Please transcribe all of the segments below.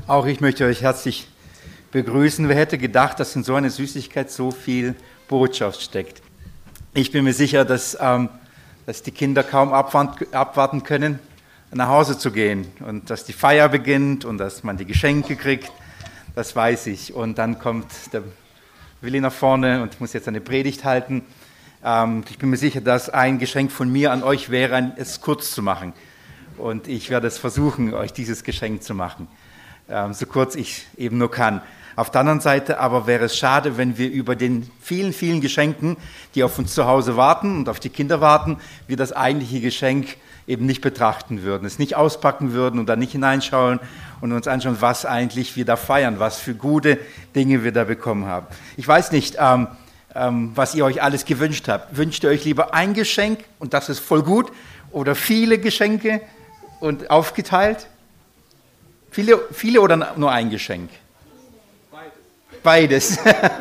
Auch ich möchte euch herzlich begrüßen. Wer hätte gedacht, dass in so einer Süßigkeit so viel Botschaft steckt? Ich bin mir sicher, dass die Kinder kaum abwarten können, nach Hause zu gehen und dass die Feier beginnt und dass man die Geschenke kriegt. Das weiß ich. Und dann kommt der Willi nach vorne und muss jetzt eine Predigt halten. Ich bin mir sicher, dass ein Geschenk von mir an euch wäre, es kurz zu machen. Und ich werde es versuchen, euch dieses Geschenk zu machen, so kurz ich eben nur kann. Auf der anderen Seite aber wäre es schade, wenn wir über den vielen, vielen Geschenken, die auf uns zu Hause warten und auf die Kinder warten, wir das eigentliche Geschenk eben nicht betrachten würden, es nicht auspacken würden und da nicht hineinschauen und uns anschauen, was eigentlich wir da feiern, was für gute Dinge wir da bekommen haben. Ich weiß nicht, was ihr euch alles gewünscht habt. Wünscht ihr euch lieber ein Geschenk und das ist voll gut oder viele Geschenke und aufgeteilt? Viele oder nur ein Geschenk? Beides.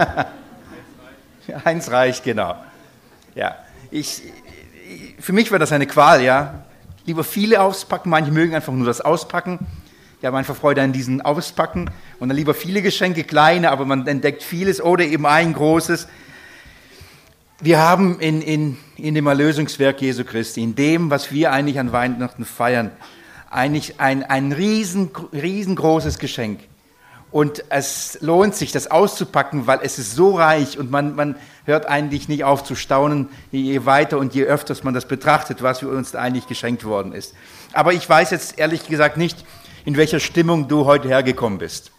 Eins reicht, genau. Ja, für mich wäre das eine Qual, ja. Lieber viele auspacken, manche mögen einfach nur das Auspacken. Die haben einfach Freude an diesen Auspacken. Und dann lieber viele Geschenke, kleine, aber man entdeckt vieles oder eben ein großes. Wir haben in dem Erlösungswerk Jesu Christi, in dem, was wir eigentlich an Weihnachten feiern, eigentlich ein riesengroßes Geschenk. Und es lohnt sich, das auszupacken, weil es ist so reich und man hört eigentlich nicht auf zu staunen, je weiter und je öfters man das betrachtet, was für uns eigentlich geschenkt worden ist. Aber ich weiß jetzt ehrlich gesagt nicht, in welcher Stimmung du heute hergekommen bist.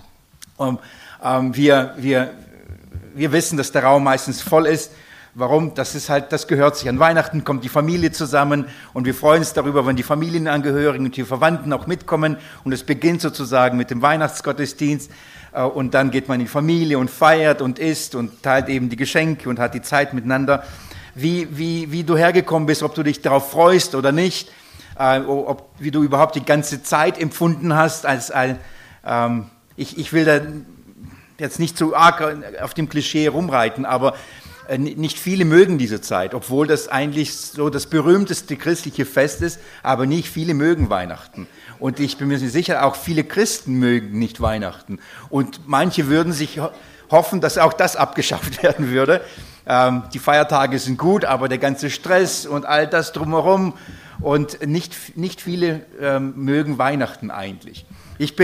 Wir wissen, dass der Raum meistens voll ist. Warum? Das gehört sich. An Weihnachten kommt die Familie zusammen und wir freuen uns darüber, wenn die Familienangehörigen und die Verwandten auch mitkommen und es beginnt sozusagen mit dem Weihnachtsgottesdienst und dann geht man in die Familie und feiert und isst und teilt eben die Geschenke und hat die Zeit miteinander. Wie du hergekommen bist, ob du dich darauf freust oder nicht, wie du überhaupt die ganze Zeit empfunden hast, ich will da jetzt nicht zu arg auf dem Klischee rumreiten, aber nicht viele mögen diese Zeit, obwohl das eigentlich so das berühmteste christliche Fest ist, aber nicht viele mögen Weihnachten. Und ich bin mir sicher, auch viele Christen mögen nicht Weihnachten. Und manche würden sich hoffen, dass auch das abgeschafft werden würde. Die Feiertage sind gut, aber der ganze Stress und all das drumherum und nicht viele mögen Weihnachten eigentlich. Ich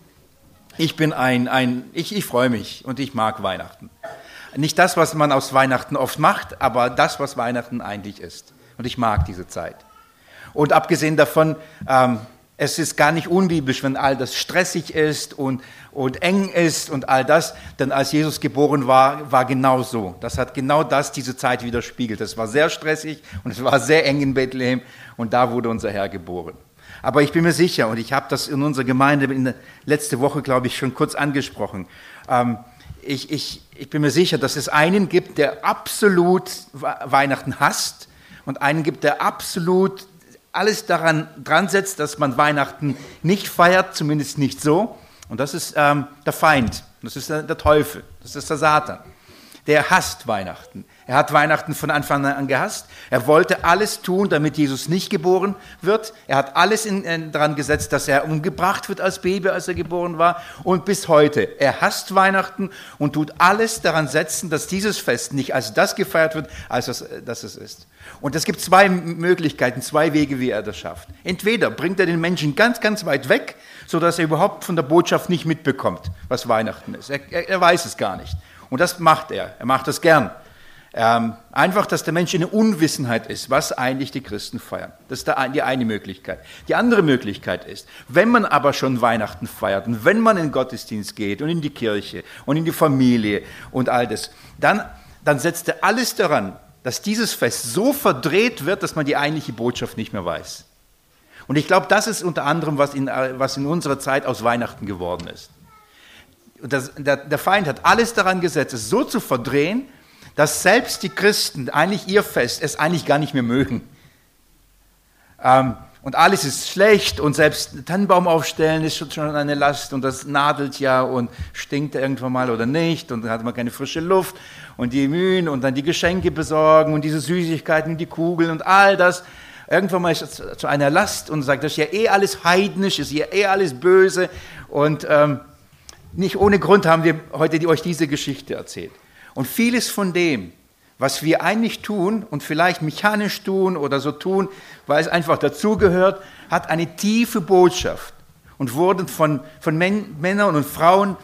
freue mich und ich mag Weihnachten. Nicht das, was man aus Weihnachten oft macht, aber das, was Weihnachten eigentlich ist. Und ich mag diese Zeit. Und abgesehen davon, es ist gar nicht unbiblisch, wenn all das stressig ist und eng ist und all das, denn als Jesus geboren war genau so. Das hat genau diese Zeit widerspiegelt. Es war sehr stressig und es war sehr eng in Bethlehem und da wurde unser Herr geboren. Aber ich bin mir sicher, und ich habe das in unserer Gemeinde letzte Woche, glaube ich, schon kurz angesprochen, ich bin mir sicher, dass es einen gibt, der absolut Weihnachten hasst und einen gibt, der absolut alles dran setzt, dass man Weihnachten nicht feiert, zumindest nicht so. Und das ist der Feind, das ist der Teufel, das ist der Satan. Der hasst Weihnachten. Er hat Weihnachten von Anfang an gehasst. Er wollte alles tun, damit Jesus nicht geboren wird. Er hat alles daran gesetzt, dass er umgebracht wird als Baby, als er geboren war. Und bis heute. Er hasst Weihnachten und tut alles daran setzen, dass dieses Fest nicht als das gefeiert wird, als das es ist. Und es gibt zwei Möglichkeiten, zwei Wege, wie er das schafft. Entweder bringt er den Menschen ganz, ganz weit weg, sodass er überhaupt von der Botschaft nicht mitbekommt, was Weihnachten ist. Er weiß es gar nicht. Und das macht er. Er macht das gern. Einfach, dass der Mensch in der Unwissenheit ist, was eigentlich die Christen feiern. Das ist die eine Möglichkeit. Die andere Möglichkeit ist, wenn man aber schon Weihnachten feiert und wenn man in den Gottesdienst geht und in die Kirche und in die Familie und all das, dann setzt er alles daran, dass dieses Fest so verdreht wird, dass man die eigentliche Botschaft nicht mehr weiß. Und ich glaube, das ist unter anderem, was in unserer Zeit aus Weihnachten geworden ist. Der Feind hat alles daran gesetzt, es so zu verdrehen, dass selbst die Christen eigentlich ihr Fest es eigentlich gar nicht mehr mögen. Und alles ist schlecht und selbst Tannenbaum aufstellen ist schon eine Last und das nadelt ja und stinkt irgendwann mal oder nicht und dann hat man keine frische Luft und die Mühen und dann die Geschenke besorgen und diese Süßigkeiten und die Kugeln und all das. Irgendwann mal ist es zu einer Last und sagt, das ist ja alles heidnisch, ist ja alles böse Und nicht ohne Grund haben wir heute euch diese Geschichte erzählt. Und vieles von dem, was wir eigentlich tun und vielleicht mechanisch tun oder so tun, weil es einfach dazugehört, hat eine tiefe Botschaft und wurde von Männern und Frauen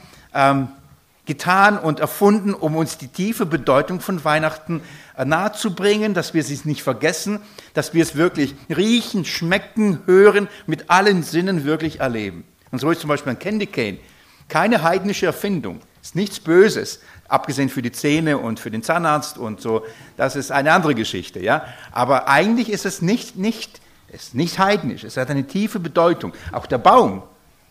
getan und erfunden, um uns die tiefe Bedeutung von Weihnachten nahezubringen, dass wir es nicht vergessen, dass wir es wirklich riechen, schmecken, hören, mit allen Sinnen wirklich erleben. Und so ist zum Beispiel ein Candy Cane keine heidnische Erfindung, ist nichts Böses, abgesehen für die Zähne und für den Zahnarzt und so, das ist eine andere Geschichte, ja. Aber eigentlich ist es nicht heidnisch, es hat eine tiefe Bedeutung. Auch der Baum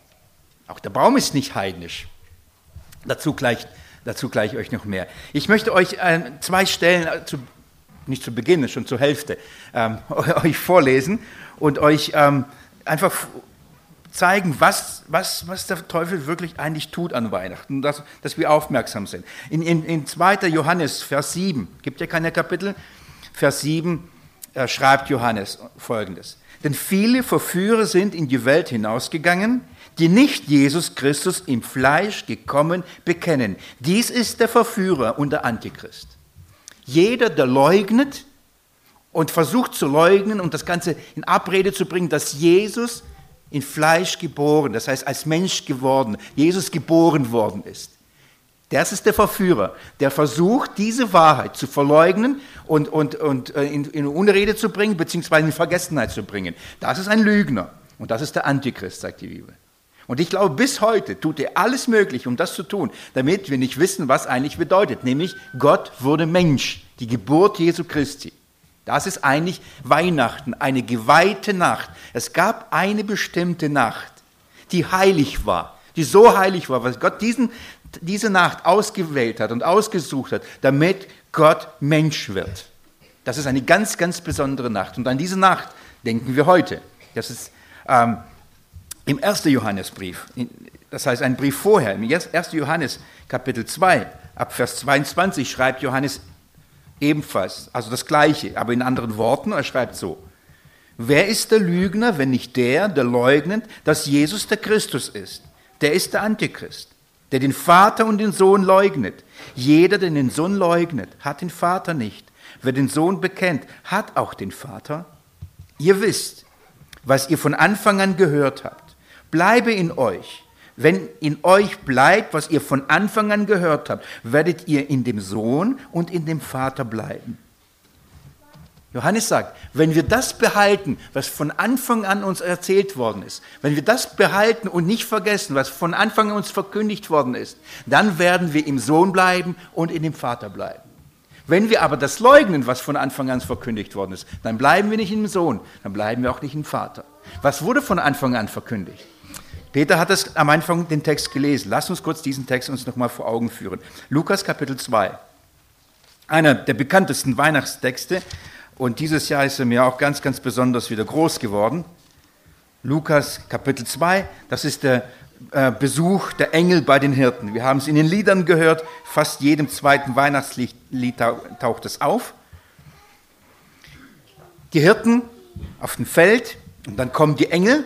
ist nicht heidnisch. Dazu gleich euch noch mehr. Ich möchte euch 2 Stellen, nicht zu Beginn, schon zur Hälfte, euch vorlesen und euch einfach zeigen, was der Teufel wirklich eigentlich tut an Weihnachten, dass wir aufmerksam sind. In 2. Johannes, Vers 7, gibt ja keine Kapitel, Vers 7 schreibt Johannes Folgendes. Denn viele Verführer sind in die Welt hinausgegangen, die nicht Jesus Christus im Fleisch gekommen bekennen. Dies ist der Verführer und der Antichrist. Jeder, der leugnet und versucht zu leugnen und das Ganze in Abrede zu bringen, dass Jesus in Fleisch geboren, das heißt als Mensch geworden, Jesus geboren worden ist. Das ist der Verführer, der versucht, diese Wahrheit zu verleugnen und in Unrede zu bringen, beziehungsweise in Vergessenheit zu bringen. Das ist ein Lügner und das ist der Antichrist, sagt die Bibel. Und ich glaube, bis heute tut er alles Mögliche, um das zu tun, damit wir nicht wissen, was eigentlich bedeutet, nämlich Gott wurde Mensch, die Geburt Jesu Christi. Das ist eigentlich Weihnachten, eine geweihte Nacht. Es gab eine bestimmte Nacht, die heilig war, die so heilig war, weil Gott diese Nacht ausgewählt hat und ausgesucht hat, damit Gott Mensch wird. Das ist eine ganz, ganz besondere Nacht. Und an diese Nacht denken wir heute. Das ist im 1. Johannesbrief, das heißt ein Brief vorher, im 1. Johannes Kapitel 2, ab Vers 22 schreibt Johannes ebenfalls, also das Gleiche, aber in anderen Worten, er schreibt so: Wer ist der Lügner, wenn nicht der leugnet, dass Jesus der Christus ist? Der ist der Antichrist, der den Vater und den Sohn leugnet. Jeder, der den Sohn leugnet, hat den Vater nicht. Wer den Sohn bekennt, hat auch den Vater. Ihr wisst, was ihr von Anfang an gehört habt. Bleibe in euch. Wenn in euch bleibt, was ihr von Anfang an gehört habt, werdet ihr in dem Sohn und in dem Vater bleiben. Johannes sagt, wenn wir das behalten, was von Anfang an uns erzählt worden ist, wenn wir das behalten und nicht vergessen, was von Anfang an uns verkündigt worden ist, dann werden wir im Sohn bleiben und in dem Vater bleiben. Wenn wir aber das leugnen, was von Anfang an verkündigt worden ist, dann bleiben wir nicht im Sohn, dann bleiben wir auch nicht im Vater. Was wurde von Anfang an verkündigt? Peter hat es am Anfang den Text gelesen. Lass uns kurz diesen Text uns nochmal vor Augen führen. Lukas Kapitel 2, einer der bekanntesten Weihnachtstexte, und dieses Jahr ist er mir auch ganz, ganz besonders wieder groß geworden. Lukas Kapitel 2, das ist der Besuch der Engel bei den Hirten. Wir haben es in den Liedern gehört, fast jedem zweiten Weihnachtslied taucht es auf. Die Hirten auf dem Feld, und dann kommen die Engel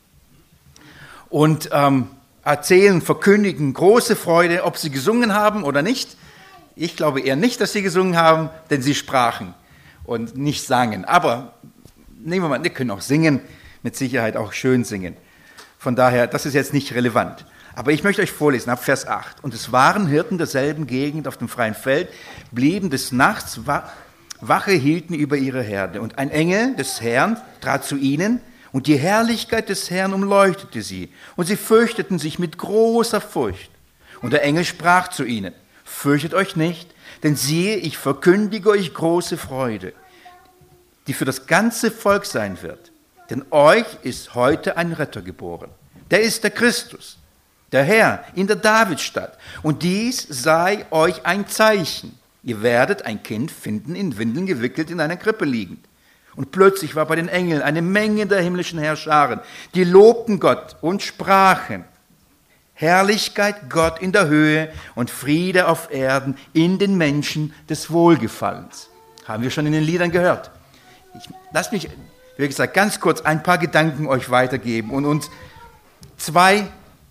und erzählen, verkündigen große Freude, ob sie gesungen haben oder nicht. Ich glaube eher nicht, dass sie gesungen haben, denn sie sprachen und nicht sangen. Aber nehmen wir mal, wir können auch singen, mit Sicherheit auch schön singen. Von daher, das ist jetzt nicht relevant. Aber ich möchte euch vorlesen, ab Vers 8. Und es waren Hirten derselben Gegend auf dem freien Feld, blieben des Nachts Wache, hielten über ihre Herde. Und ein Engel des Herrn trat zu ihnen, und die Herrlichkeit des Herrn umleuchtete sie. Und sie fürchteten sich mit großer Furcht. Und der Engel sprach zu ihnen: Fürchtet euch nicht, denn siehe, ich verkündige euch große Freude, die für das ganze Volk sein wird. Denn euch ist heute ein Retter geboren. Der ist der Christus, der Herr, in der Davidstadt. Und dies sei euch ein Zeichen. Ihr werdet ein Kind finden, in Windeln gewickelt, in einer Krippe liegend. Und plötzlich war bei den Engeln eine Menge der himmlischen Herrscharen, die lobten Gott und sprachen: Herrlichkeit Gott in der Höhe und Friede auf Erden in den Menschen des Wohlgefallens. Haben wir schon in den Liedern gehört. Lasst mich, wie gesagt, ganz kurz ein paar Gedanken euch weitergeben und uns zwei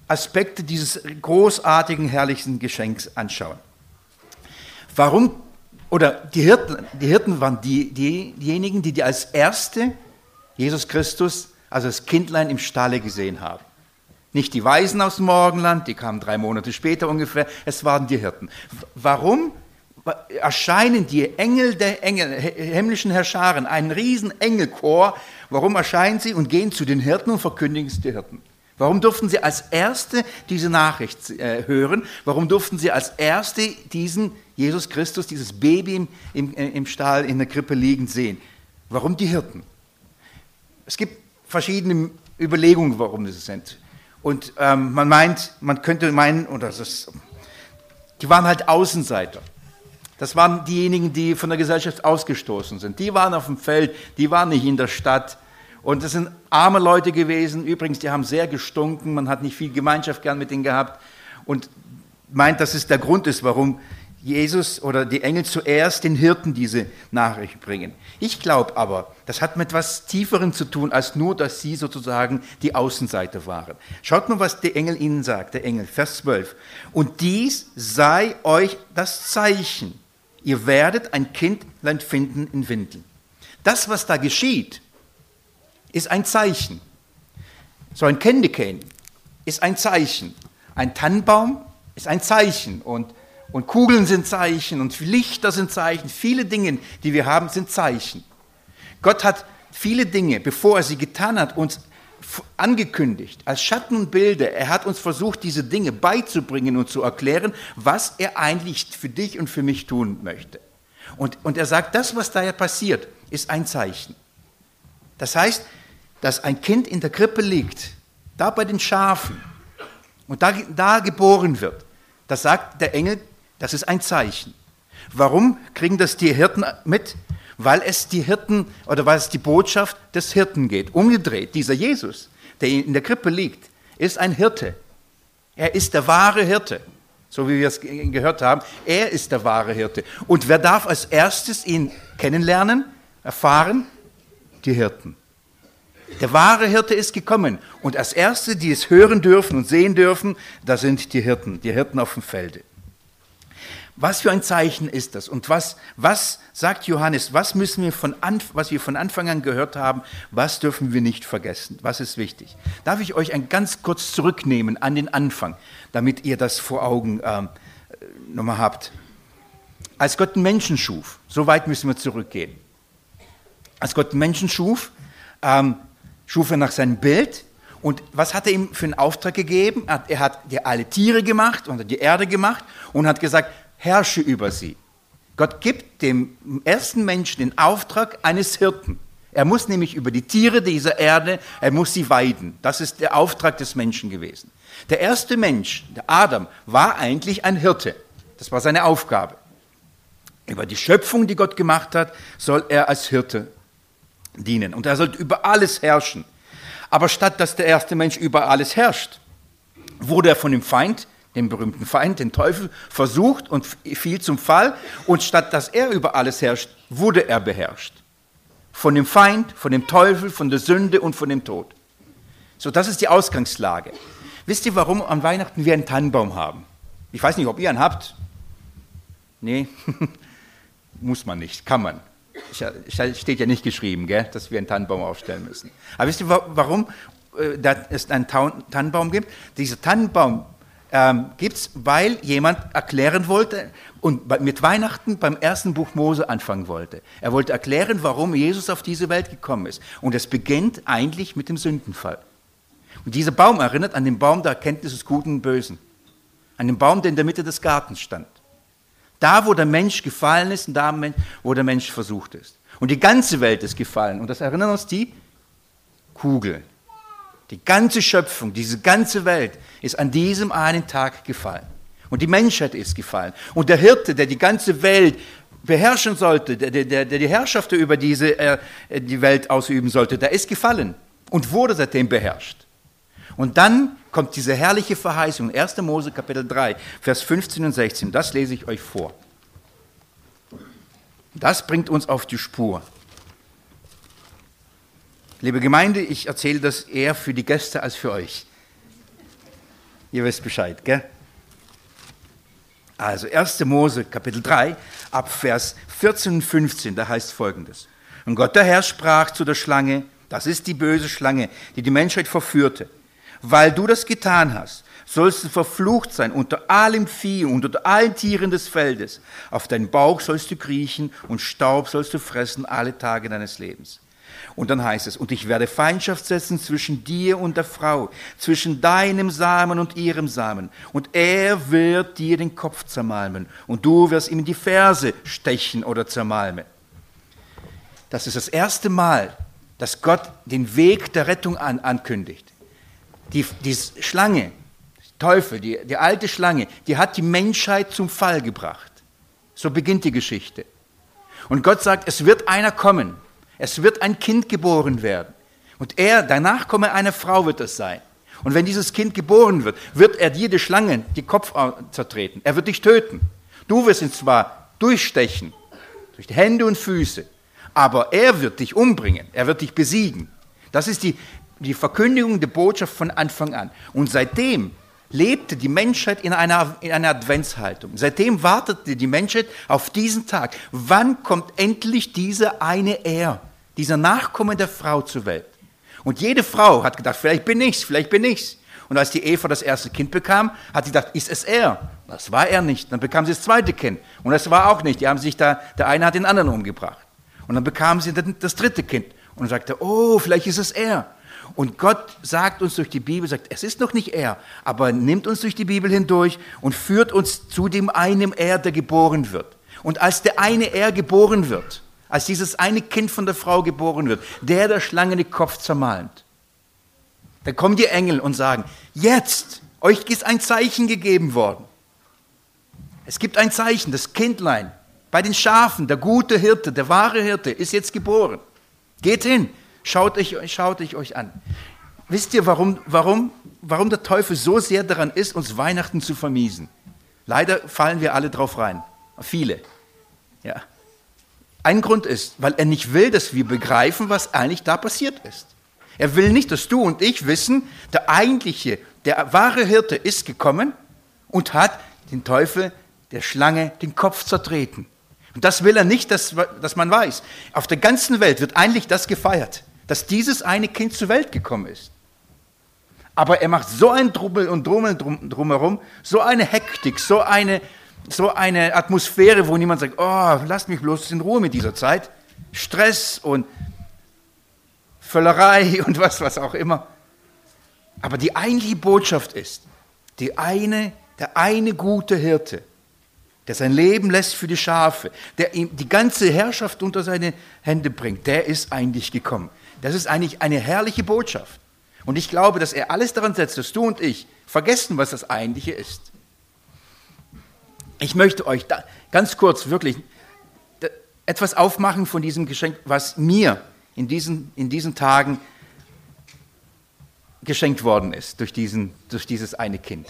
Aspekte dieses großartigen, herrlichen Geschenks anschauen. Warum, oder die Hirten waren diejenigen, die als Erste Jesus Christus, also das Kindlein im Stalle gesehen haben. Nicht die Weisen aus dem Morgenland, die kamen 3 Monate später ungefähr, es waren die Hirten. Warum erscheinen die Engel der himmlischen Herrscharen, ein riesen Engelchor, warum erscheinen sie und gehen zu den Hirten und verkündigen es den Hirten? Warum durften sie als Erste diese Nachricht hören? Warum durften sie als Erste diesen Jesus Christus, dieses Baby im Stall, in der Krippe liegend sehen? Warum die Hirten? Es gibt verschiedene Überlegungen, warum das sind. Und man könnte meinen, die waren halt Außenseiter. Das waren diejenigen, die von der Gesellschaft ausgestoßen sind. Die waren auf dem Feld, die waren nicht in der Stadt. Und das sind arme Leute gewesen. Übrigens, die haben sehr gestunken. Man hat nicht viel Gemeinschaft gern mit denen gehabt. Und meint, dass es der Grund ist, warum Jesus oder die Engel zuerst den Hirten diese Nachricht bringen. Ich glaube aber, das hat mit etwas Tieferem zu tun, als nur, dass sie sozusagen die Außenseiter waren. Schaut mal, was der Engel ihnen sagt, der Engel, Vers 12. Und dies sei euch das Zeichen. Ihr werdet ein Kindlein finden in Windeln. Das, was da geschieht, ist ein Zeichen. So ein Candy Cane ist ein Zeichen. Ein Tannenbaum ist ein Zeichen. Und Kugeln sind Zeichen und Lichter sind Zeichen. Viele Dinge, die wir haben, sind Zeichen. Gott hat viele Dinge, bevor er sie getan hat, uns angekündigt, als Schatten und Bilder. Er hat uns versucht, diese Dinge beizubringen und zu erklären, was er eigentlich für dich und für mich tun möchte. Und er sagt, das, was da passiert, ist ein Zeichen. Das heißt, dass ein Kind in der Krippe liegt, da bei den Schafen, und da geboren wird, das sagt der Engel, das ist ein Zeichen. Warum kriegen das die Hirten mit? Weil es die Hirten oder weil es die Botschaft des Hirten geht. Umgedreht, dieser Jesus, der in der Krippe liegt, ist ein Hirte. Er ist der wahre Hirte, so wie wir es gehört haben. Er ist der wahre Hirte. Und wer darf als erstes ihn kennenlernen, erfahren? Die Hirten. Der wahre Hirte ist gekommen. Und als Erste, die es hören dürfen und sehen dürfen, da sind die Hirten auf dem Felde. Was für ein Zeichen ist das? Und was sagt Johannes, was wir von Anfang an gehört haben, was dürfen wir nicht vergessen? Was ist wichtig? Darf ich euch ganz kurz zurücknehmen an den Anfang, damit ihr das vor Augen nochmal habt. Als Gott den Menschen schuf, so weit müssen wir zurückgehen. Als Gott den Menschen schuf, schuf er nach seinem Bild. Und was hat er ihm für einen Auftrag gegeben? Er hat alle Tiere gemacht und die Erde gemacht und hat gesagt, herrsche über sie. Gott gibt dem ersten Menschen den Auftrag eines Hirten. Er muss nämlich über die Tiere dieser Erde, er muss sie weiden. Das ist der Auftrag des Menschen gewesen. Der erste Mensch, der Adam, war eigentlich ein Hirte. Das war seine Aufgabe. Über die Schöpfung, die Gott gemacht hat, soll er als Hirte dienen. Und er soll über alles herrschen. Aber statt dass der erste Mensch über alles herrscht, wurde er von dem Feind, dem berühmten Feind, den Teufel, versucht und fiel zum Fall. Und statt dass er über alles herrscht, wurde er beherrscht. Von dem Feind, von dem Teufel, von der Sünde und von dem Tod. So, das ist die Ausgangslage. Wisst ihr, warum an Weihnachten wir einen Tannenbaum haben? Ich weiß nicht, ob ihr einen habt. Nee, muss man nicht, kann man. Steht ja nicht geschrieben, gell, dass wir einen Tannenbaum aufstellen müssen. Aber wisst ihr, warum es einen Tannenbaum gibt? Dieser Tannenbaum gibt es, weil jemand erklären wollte und mit Weihnachten beim ersten Buch Mose anfangen wollte. Er wollte erklären, warum Jesus auf diese Welt gekommen ist. Und es beginnt eigentlich mit dem Sündenfall. Und dieser Baum erinnert an den Baum der Erkenntnis des Guten und Bösen. An den Baum, der in der Mitte des Gartens stand. Da, wo der Mensch gefallen ist und da, wo der Mensch versucht ist. Und die ganze Welt ist gefallen. Und das erinnert uns die Kugel. Die ganze Schöpfung, diese ganze Welt ist an diesem einen Tag gefallen. Und die Menschheit ist gefallen. Und der Hirte, der die ganze Welt beherrschen sollte, der die Herrschaft über die Welt ausüben sollte, der ist gefallen und wurde seitdem beherrscht. Und dann kommt diese herrliche Verheißung, 1. Mose Kapitel 3, Vers 15 und 16, das lese ich euch vor. Das bringt uns auf die Spur. Liebe Gemeinde, ich erzähle das eher für die Gäste als für euch. Ihr wisst Bescheid, gell? Also 1. Mose, Kapitel 3, ab Vers 14 und 15, da heißt Folgendes. Und Gott der Herr sprach zu der Schlange, das ist die böse Schlange, die die Menschheit verführte. Weil du das getan hast, sollst du verflucht sein unter allem Vieh und unter allen Tieren des Feldes. Auf deinen Bauch sollst du kriechen und Staub sollst du fressen alle Tage deines Lebens. Und dann heißt es, und ich werde Feindschaft setzen zwischen dir und der Frau, zwischen deinem Samen und ihrem Samen. Und er wird dir den Kopf zermalmen und du wirst ihm in die Ferse stechen oder zermalmen. Das ist das erste Mal, dass Gott den Weg der Rettung ankündigt. Die Schlange, Teufel, die alte Schlange, die hat die Menschheit zum Fall gebracht. So beginnt die Geschichte. Und Gott sagt, es wird einer kommen. Es wird ein Kind geboren werden. Und der Nachkomme einer Frau wird es sein. Und wenn dieses Kind geboren wird, wird er dir, die Schlange, die Kopf zertreten. Er wird dich töten. Du wirst ihn zwar durchstechen, durch die Hände und Füße, aber er wird dich umbringen. Er wird dich besiegen. Das ist die Verkündigung der Botschaft von Anfang an. Und seitdem lebte die Menschheit in einer Adventshaltung. Seitdem wartete die Menschheit auf diesen Tag. Wann kommt endlich dieser eine dieser Nachkomme der Frau zur Welt? Und jede Frau hat gedacht, vielleicht bin ich's. Und als die Eva das erste Kind bekam, hat sie gedacht, ist es er? Das war er nicht. Dann bekam sie das zweite Kind. Und das war auch nicht. Der eine hat den anderen umgebracht. Und dann bekam sie das dritte Kind. Und sagte, oh, vielleicht ist es er. Und Gott sagt uns durch die Bibel, sagt, es ist noch nicht er, aber nimmt uns durch die Bibel hindurch und führt uns zu dem einen Er, der geboren wird. Und als der eine Er geboren wird, als dieses eine Kind von der Frau geboren wird, der Schlange den Kopf zermalmt, dann kommen die Engel und sagen, jetzt, euch ist ein Zeichen gegeben worden. Es gibt ein Zeichen, das Kindlein bei den Schafen, der gute Hirte, der wahre Hirte, ist jetzt geboren. Geht hin. Schaut euch an. Wisst ihr, warum der Teufel so sehr daran ist, uns Weihnachten zu vermiesen? Leider fallen wir alle drauf rein. Viele. Ja. Ein Grund ist, weil er nicht will, dass wir begreifen, was eigentlich da passiert ist. Er will nicht, dass du und ich wissen, der wahre Hirte ist gekommen und hat den Teufel, der Schlange, den Kopf zertreten. Und das will er nicht, dass man weiß. Auf der ganzen Welt wird eigentlich das gefeiert, dass dieses eine Kind zur Welt gekommen ist. Aber er macht so ein Drummel und Drummel drumherum, so eine Hektik, so eine Atmosphäre, wo niemand sagt, oh, lasst mich bloß in Ruhe mit dieser Zeit. Stress und Völlerei und was auch immer. Aber die eigentliche Botschaft ist, der eine gute Hirte, der sein Leben lässt für die Schafe, der ihm die ganze Herrschaft unter seine Hände bringt, der ist eigentlich gekommen. Das ist eigentlich eine herrliche Botschaft. Und ich glaube, dass er alles daran setzt, dass du und ich vergessen, was das Eigentliche ist. Ich möchte euch da ganz kurz wirklich etwas aufmachen von diesem Geschenk, was mir in diesen Tagen geschenkt worden ist durch dieses eine Kind.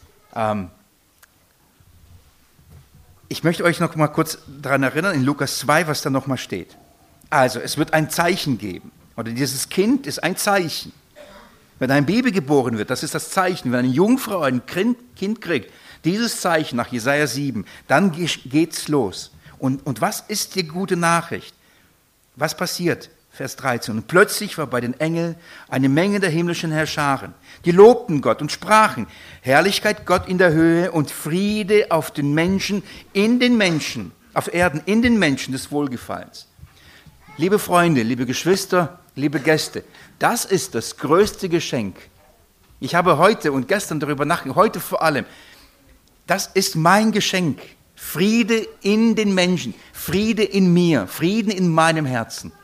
Ich möchte euch noch mal kurz daran erinnern, in Lukas 2, was da noch mal steht. Also, es wird ein Zeichen geben. Oder dieses Kind ist ein Zeichen. Wenn ein Baby geboren wird, das ist das Zeichen. Wenn eine Jungfrau ein Kind kriegt, dieses Zeichen nach Jesaja 7, dann geht's los. Und was ist die gute Nachricht? Was passiert? Vers 13. Und plötzlich war bei den Engeln eine Menge der himmlischen Herrscharen. Die lobten Gott und sprachen, Herrlichkeit Gott in der Höhe und Friede auf den Menschen, auf Erden, in den Menschen des Wohlgefallens. Liebe Freunde, liebe Geschwister, liebe Gäste, das ist das größte Geschenk. Ich habe heute und gestern darüber nachgedacht, heute vor allem, das ist mein Geschenk. Friede in den Menschen, Friede in mir, Frieden in meinem Herzen.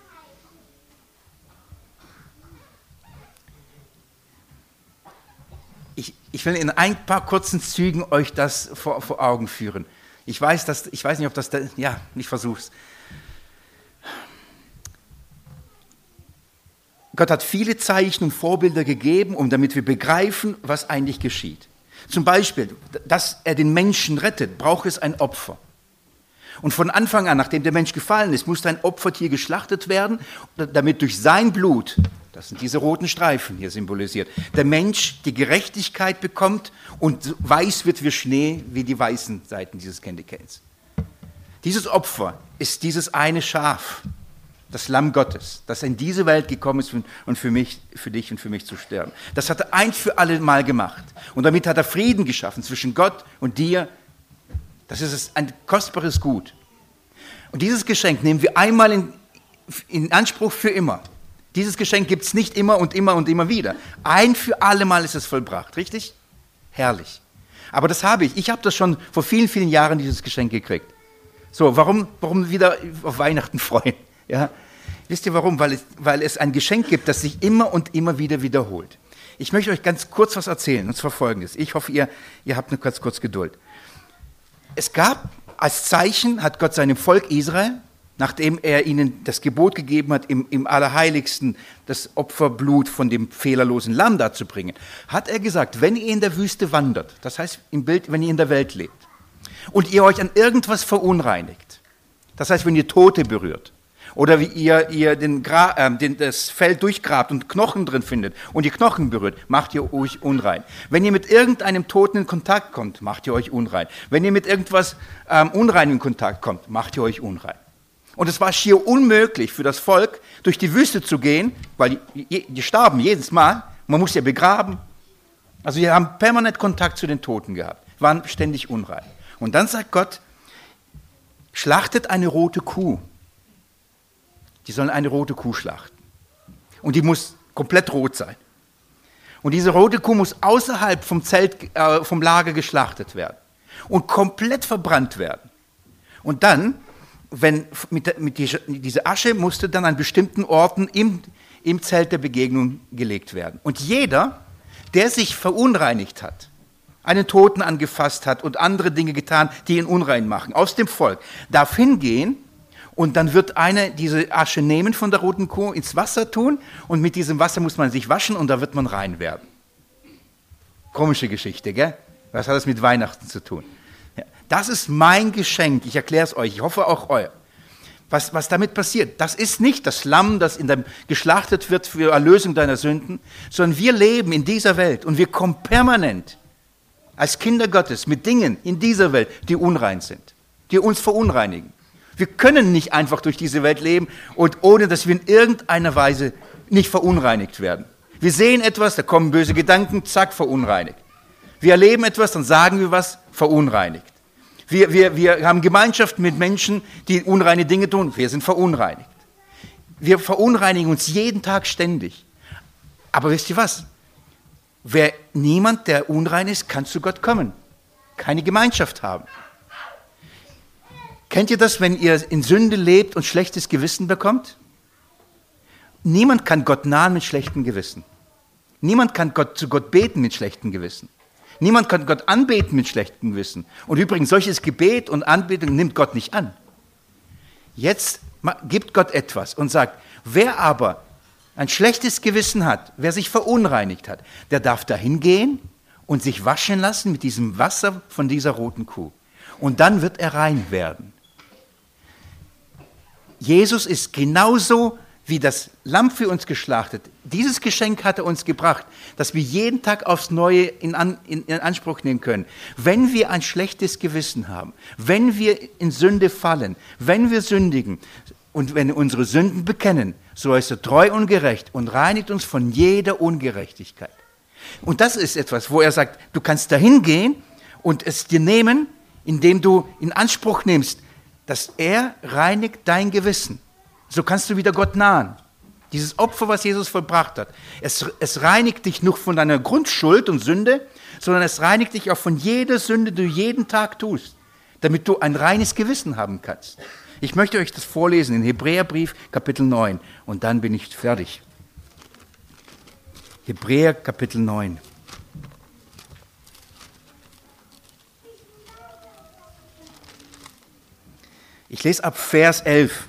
Ich will in ein paar kurzen Zügen euch das vor Augen führen. Ich weiß nicht, ob das, ich versuch's. Gott hat viele Zeichen und Vorbilder gegeben, damit wir begreifen, was eigentlich geschieht. Zum Beispiel, dass er den Menschen rettet, braucht es ein Opfer. Und von Anfang an, nachdem der Mensch gefallen ist, musste ein Opfertier geschlachtet werden, damit durch sein Blut, das sind diese roten Streifen hier symbolisiert, der Mensch die Gerechtigkeit bekommt und weiß wird wie Schnee, wie die weißen Seiten dieses Candy Canes. Dieses Opfer ist dieses eine Schaf, das Lamm Gottes, das in diese Welt gekommen ist und für mich, für dich und für mich zu sterben. Das hat er ein für alle Mal gemacht. Und damit hat er Frieden geschaffen zwischen Gott und dir. Das ist ein kostbares Gut. Und dieses Geschenk nehmen wir einmal in Anspruch für immer. Dieses Geschenk gibt es nicht immer und immer und immer wieder. Ein für alle Mal ist es vollbracht, richtig? Herrlich. Aber das habe ich. Ich habe das schon vor vielen, vielen Jahren, dieses Geschenk gekriegt. So, warum wieder auf Weihnachten freuen? Ja? Wisst ihr warum? Weil es ein Geschenk gibt, das sich immer und immer wieder wiederholt. Ich möchte euch ganz kurz was erzählen, und zwar Folgendes. Ich hoffe, ihr habt nur kurz Geduld. Es gab, als Zeichen hat Gott seinem Volk Israel, nachdem er ihnen das Gebot gegeben hat, im Allerheiligsten das Opferblut von dem fehlerlosen Lamm darzubringen, hat er gesagt, wenn ihr in der Wüste wandert, das heißt im Bild, wenn ihr in der Welt lebt, und ihr euch an irgendwas verunreinigt, das heißt, wenn ihr Tote berührt, oder wie ihr das Fell durchgrabt und Knochen drin findet und die Knochen berührt, macht ihr euch unrein. Wenn ihr mit irgendeinem Toten in Kontakt kommt, macht ihr euch unrein. Wenn ihr mit irgendwas Unreinem in Kontakt kommt, macht ihr euch unrein. Und es war schier unmöglich für das Volk, durch die Wüste zu gehen, weil die starben jedes Mal. Man muss ja begraben. Also die haben permanent Kontakt zu den Toten gehabt, waren ständig unrein. Und dann sagt Gott, schlachtet eine rote Kuh. Die sollen eine rote Kuh schlachten. Und die muss komplett rot sein. Und diese rote Kuh muss außerhalb vom vom Lager geschlachtet werden. Und komplett verbrannt werden. Und dann, diese Asche musste dann an bestimmten Orten im Zelt der Begegnung gelegt werden. Und jeder, der sich verunreinigt hat, einen Toten angefasst hat und andere Dinge getan, die ihn unrein machen, aus dem Volk, darf hingehen. Und dann wird einer diese Asche nehmen von der roten Kuh, ins Wasser tun und mit diesem Wasser muss man sich waschen und da wird man rein werden. Komische Geschichte, gell? Was hat das mit Weihnachten zu tun? Ja, das ist mein Geschenk, ich erkläre es euch, ich hoffe auch euer. Was damit passiert, das ist nicht das Lamm, das geschlachtet wird für Erlösung deiner Sünden, sondern wir leben in dieser Welt und wir kommen permanent als Kinder Gottes mit Dingen in dieser Welt, die unrein sind, die uns verunreinigen. Wir können nicht einfach durch diese Welt leben und ohne, dass wir in irgendeiner Weise nicht verunreinigt werden. Wir sehen etwas, da kommen böse Gedanken, zack, verunreinigt. Wir erleben etwas, dann sagen wir was, verunreinigt. Wir haben Gemeinschaft mit Menschen, die unreine Dinge tun, wir sind verunreinigt. Wir verunreinigen uns jeden Tag ständig. Aber wisst ihr was? Niemand, der unrein ist, kann zu Gott kommen. Keine Gemeinschaft haben. Kennt ihr das, wenn ihr in Sünde lebt und schlechtes Gewissen bekommt? Niemand kann Gott nahen mit schlechtem Gewissen. Niemand kann zu Gott beten mit schlechtem Gewissen. Niemand kann Gott anbeten mit schlechtem Gewissen. Und übrigens, solches Gebet und Anbetung nimmt Gott nicht an. Jetzt gibt Gott etwas und sagt, wer aber ein schlechtes Gewissen hat, wer sich verunreinigt hat, der darf dahin gehen und sich waschen lassen mit diesem Wasser von dieser roten Kuh. Und dann wird er rein werden. Jesus ist genauso wie das Lamm für uns geschlachtet. Dieses Geschenk hat er uns gebracht, dass wir jeden Tag aufs Neue in Anspruch nehmen können. Wenn wir ein schlechtes Gewissen haben, wenn wir in Sünde fallen, wenn wir sündigen und wenn wir unsere Sünden bekennen, so ist er treu und gerecht und reinigt uns von jeder Ungerechtigkeit. Und das ist etwas, wo er sagt, du kannst dahin gehen und es dir nehmen, indem du in Anspruch nimmst, dass er reinigt dein Gewissen. So kannst du wieder Gott nahen. Dieses Opfer, was Jesus vollbracht hat, es reinigt dich nicht von deiner Grundschuld und Sünde, sondern es reinigt dich auch von jeder Sünde, die du jeden Tag tust, damit du ein reines Gewissen haben kannst. Ich möchte euch das vorlesen in Hebräerbrief, Kapitel 9, und dann bin ich fertig. Hebräer, Kapitel 9. Ich lese ab Vers 11.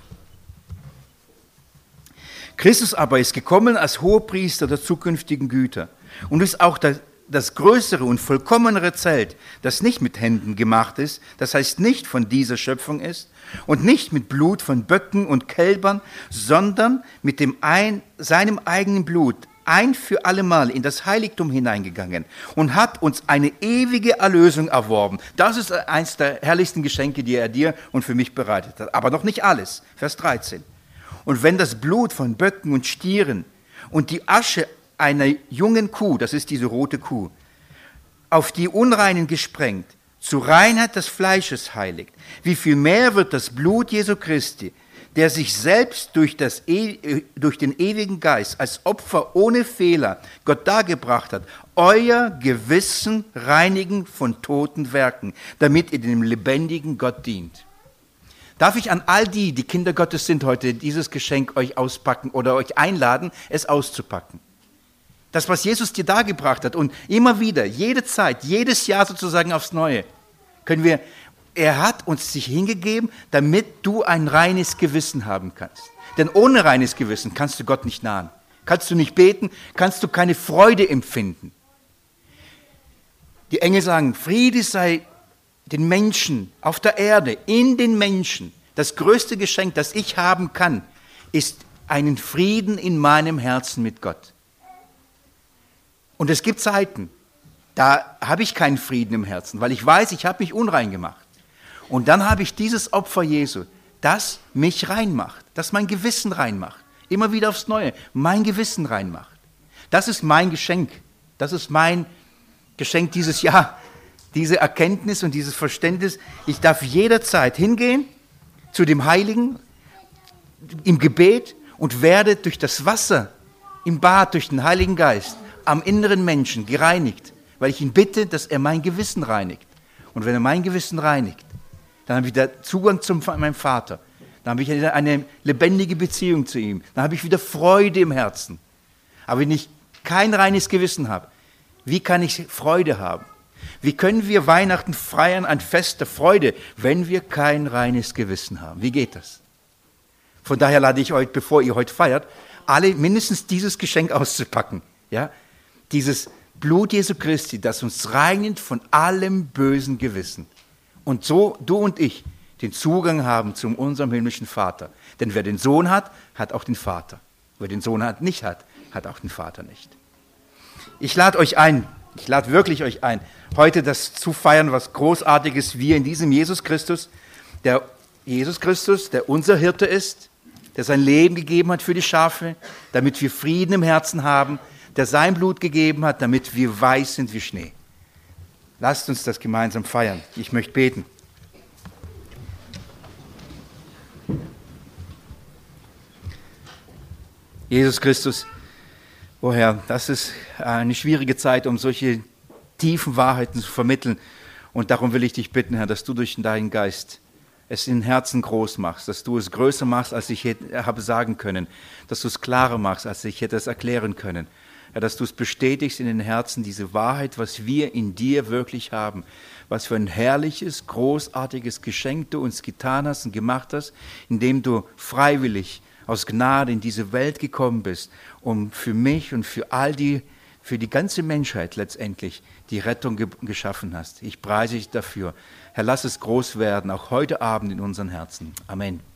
Christus aber ist gekommen als Hohepriester der zukünftigen Güter und ist auch das größere und vollkommenere Zelt, das nicht mit Händen gemacht ist, das heißt nicht von dieser Schöpfung ist und nicht mit Blut von Böcken und Kälbern, sondern mit seinem eigenen Blut ein für allemal in das Heiligtum hineingegangen und hat uns eine ewige Erlösung erworben. Das ist eines der herrlichsten Geschenke, die er dir und für mich bereitet hat. Aber noch nicht alles. Vers 13. Und wenn das Blut von Böcken und Stieren und die Asche einer jungen Kuh, das ist diese rote Kuh, auf die Unreinen gesprengt, zur Reinheit des Fleisches heiligt, wie viel mehr wird das Blut Jesu Christi, der sich selbst durch den ewigen Geist als Opfer ohne Fehler Gott dargebracht hat, euer Gewissen reinigen von toten Werken, damit ihr dem lebendigen Gott dient. Darf ich an all die Kinder Gottes sind heute, dieses Geschenk euch auspacken oder euch einladen, es auszupacken? Das, was Jesus dir dargebracht hat und immer wieder, jede Zeit, jedes Jahr sozusagen aufs Neue, er hat uns sich hingegeben, damit du ein reines Gewissen haben kannst. Denn ohne reines Gewissen kannst du Gott nicht nahen. Kannst du nicht beten, kannst du keine Freude empfinden. Die Engel sagen, Friede sei den Menschen auf der Erde, in den Menschen. Das größte Geschenk, das ich haben kann, ist einen Frieden in meinem Herzen mit Gott. Und es gibt Zeiten, da habe ich keinen Frieden im Herzen, weil ich weiß, ich habe mich unrein gemacht. Und dann habe ich dieses Opfer Jesu, das mich reinmacht, das mein Gewissen reinmacht. Immer wieder aufs Neue, mein Gewissen reinmacht. Das ist mein Geschenk. Das ist mein Geschenk dieses Jahr. Diese Erkenntnis und dieses Verständnis. Ich darf jederzeit hingehen zu dem Heiligen im Gebet und werde durch das Wasser im Bad, durch den Heiligen Geist am inneren Menschen gereinigt, weil ich ihn bitte, dass er mein Gewissen reinigt. Und wenn er mein Gewissen reinigt, dann habe ich wieder Zugang zu meinem Vater. Dann habe ich wieder eine lebendige Beziehung zu ihm. Dann habe ich wieder Freude im Herzen. Aber wenn ich kein reines Gewissen habe, wie kann ich Freude haben? Wie können wir Weihnachten feiern, ein Fest der Freude, wenn wir kein reines Gewissen haben? Wie geht das? Von daher lade ich euch, bevor ihr heute feiert, alle mindestens dieses Geschenk auszupacken. Ja? Dieses Blut Jesu Christi, das uns reinigt von allem bösen Gewissen. Und so, du und ich, den Zugang haben zu unserem himmlischen Vater. Denn wer den Sohn hat, hat auch den Vater. Wer den Sohn nicht hat, hat auch den Vater nicht. Ich lade euch ein, ich lade wirklich euch ein, heute das zu feiern, was Großartiges wir in diesem Jesus Christus, der unser Hirte ist, der sein Leben gegeben hat für die Schafe, damit wir Frieden im Herzen haben, der sein Blut gegeben hat, damit wir weiß sind wie Schnee. Lasst uns das gemeinsam feiern. Ich möchte beten. Jesus Christus, o Herr, das ist eine schwierige Zeit, um solche tiefen Wahrheiten zu vermitteln. Und darum will ich dich bitten, Herr, dass du durch deinen Geist es in den Herzen groß machst, dass du es größer machst, als ich habe sagen können, dass du es klarer machst, als ich hätte es erklären können. Herr, dass du es bestätigst in den Herzen, diese Wahrheit, was wir in dir wirklich haben, was für ein herrliches, großartiges Geschenk du uns getan hast und gemacht hast, indem du freiwillig aus Gnade in diese Welt gekommen bist, um für mich und für die ganze Menschheit letztendlich die Rettung geschaffen hast. Ich preise dich dafür. Herr, lass es groß werden, auch heute Abend in unseren Herzen. Amen.